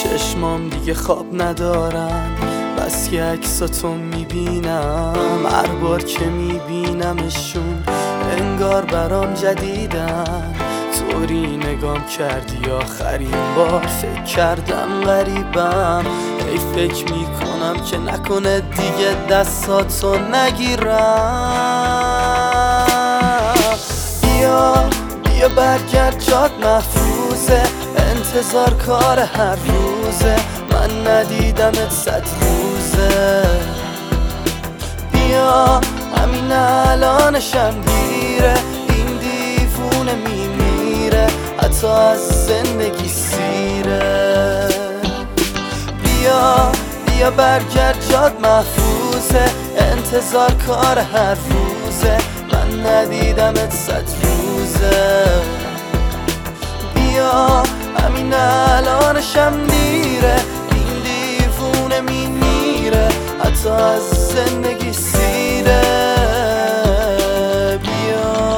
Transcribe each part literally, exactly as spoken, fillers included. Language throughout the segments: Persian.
چشمام دیگه خواب ندارن، بس که عکساتو میبینم، هر بار که میبینمشون انگار برام جدیدن. طوری نگام کردی آخرین بار، فکر کردم غریبم، ای فکر میکنم که نکنه دیگه دستاتو نگیرم. بیا بیا برگرد، جات محفوظه، انتظار کار هر روزه، من ندیدمت صد روزه. بیا همین الانشم دیره، این دیوونه میمیره، حتی از زندگی سیره. بیا بیا برگرد، جات محفوظه، انتظار کار هر روزه، من ندیدمت صد روزه. بیا همین الانشم دیره، این دیوونه میمیره، حتی از زندگی سیره. بیا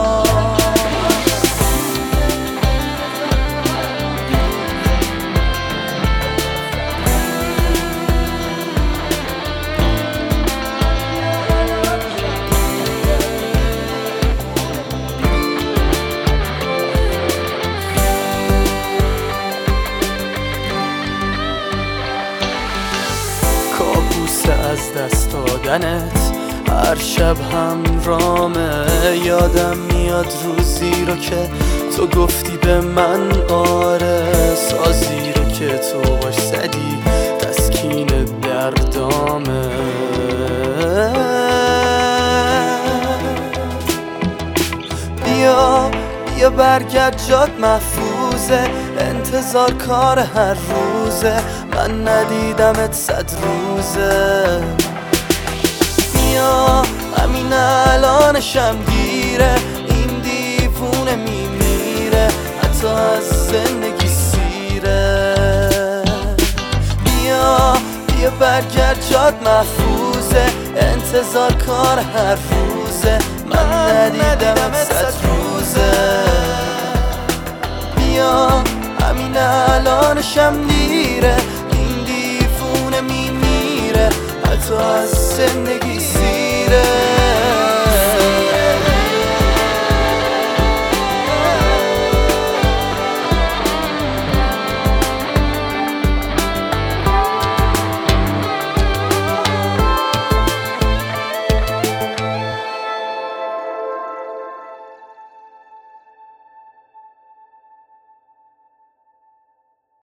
از دست دادنت هر شب هم رامه، یادم میاد روزی رو که تو گفتی به من آره، سازی رو که تو باش زدی تسکین دردامه. بیا بیا برگرد، جات محفوظه، انتظار کار هر روزه، من ندیدمت صد روزه. بیا همین الانشم دیره، این دیوونه میمیره، حتی از زندگی سیره. بیا بیا برگرد، جات محفوظه، انتظار کار هر روزه، من ندیدمت صد روزه. بیا همین الانشم دیره، این دیوونه میمیره، حتی از زندگی